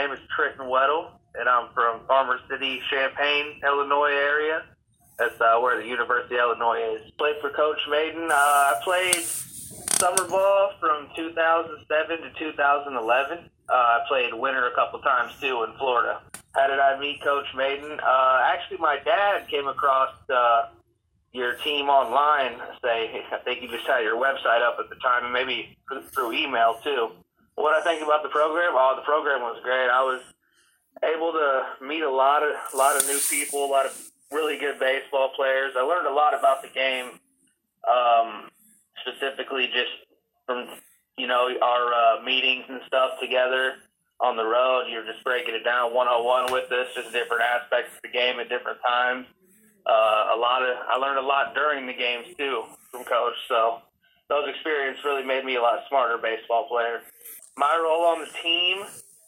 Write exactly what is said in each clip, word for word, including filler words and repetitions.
name is Trenton Weddle, and I'm from Farmer City, Champaign, Illinois area. That's uh, where the University of Illinois is. Played for Coach Maiden. Uh, I played summer ball from two thousand seven to two thousand eleven. Uh, I played winter a couple times, too, in Florida. How did I meet Coach Maiden? Uh, actually, my dad came across uh, your team online. Say, I think you just had your website up at the time, and maybe through email, too. What I think about the program? Oh, the program was great. I was able to meet a lot of a lot of new people, a lot of really good baseball players. I learned a lot about the game, um, specifically just from, you know, our uh, meetings and stuff together on the road. You're just breaking it down one-on-one with us, just different aspects of the game at different times. Uh, a lot of I learned a lot during the games, too, from Coach. So those experiences really made me a lot smarter baseball player. My role on the team,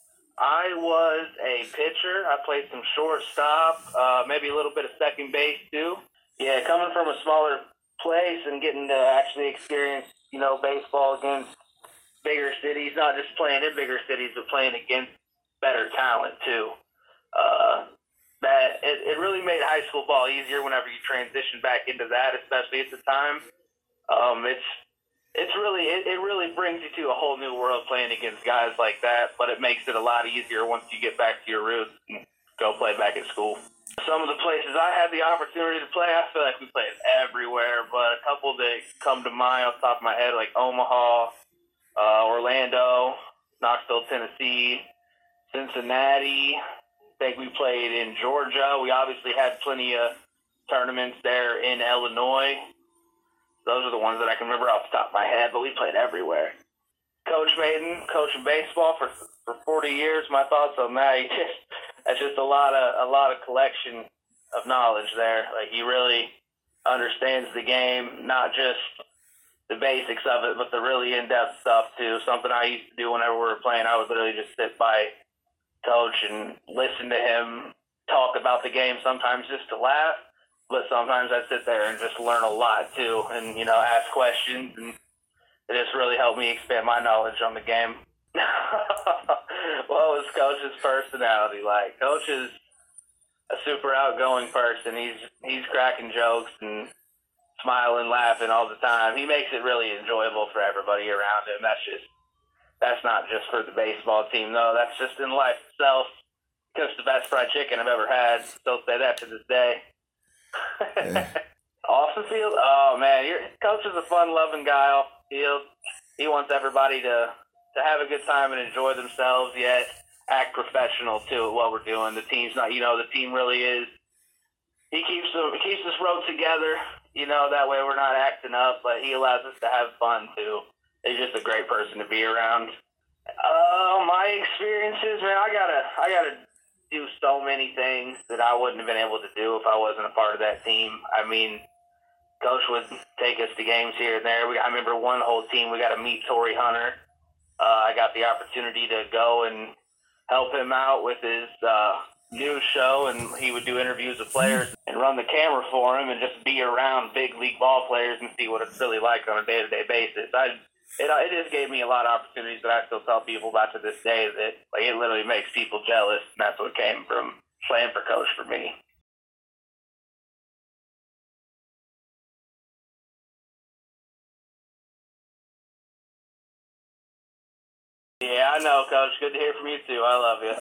I was a pitcher. I played some shortstop, uh, maybe a little bit of second base, too. Yeah, coming from a smaller place and getting to actually experience, you know, baseball against bigger cities, not just playing in bigger cities, but playing against better talent, too. Uh, that it, it really made high school ball easier whenever you transition back into that, especially at the time. Um, it's It's really, it, it really brings you to a whole new world playing against guys like that, but it makes it a lot easier once you get back to your roots and go play back at school. Some of the places I had the opportunity to play, I feel like we played everywhere, but a couple that come to mind off the top of my head, like Omaha, uh, Orlando, Knoxville, Tennessee, Cincinnati. I think we played in Georgia. We obviously had plenty of tournaments there in Illinois. Those are the ones that I can remember off the top of my head, but we played everywhere. Coach Maiden, coaching baseball for for forty years. My thoughts on that, he just, that's just a lot of a lot of collection of knowledge there. Like, he really understands the game, not just the basics of it, but the really in-depth stuff too. Something I used to do whenever we were playing, I would literally just sit by Coach and listen to him talk about the game, sometimes just to laugh. But sometimes I sit there and just learn a lot, too, and, you know, ask questions, and it just really helped me expand my knowledge on the game. What was Coach's personality like? Coach is a super outgoing person. He's he's cracking jokes and smiling, laughing all the time. He makes it really enjoyable for everybody around him. That's just, that's not just for the baseball team, though. That's just in life itself. Cook's the best fried chicken I've ever had. Still say that to this day. Yeah. Off the field, oh man, your Coach is a fun-loving guy off the field. He wants everybody to to have a good time and enjoy themselves, yet act professional too at what we're doing. The team's not, you know, the team really is. He keeps them, he keeps us roped together, you know. That way we're not acting up, but he allows us to have fun too. He's just a great person to be around. Uh, my experiences, man, I gotta, I gotta. do so many things that I wouldn't have been able to do if I wasn't a part of that team. I mean, Coach would take us to games here and there. We, I remember one whole team, we got to meet Torrey Hunter. Uh, I got the opportunity to go and help him out with his uh, news show, and he would do interviews with players and run the camera for him and just be around big league ball players and see what it's really like on a day-to-day basis. I It, it just gave me a lot of opportunities that I still tell people about to this day that, like, it literally makes people jealous, and that's what came from playing for Coach for me. Yeah, I know, Coach. Good to hear from you, too. I love you.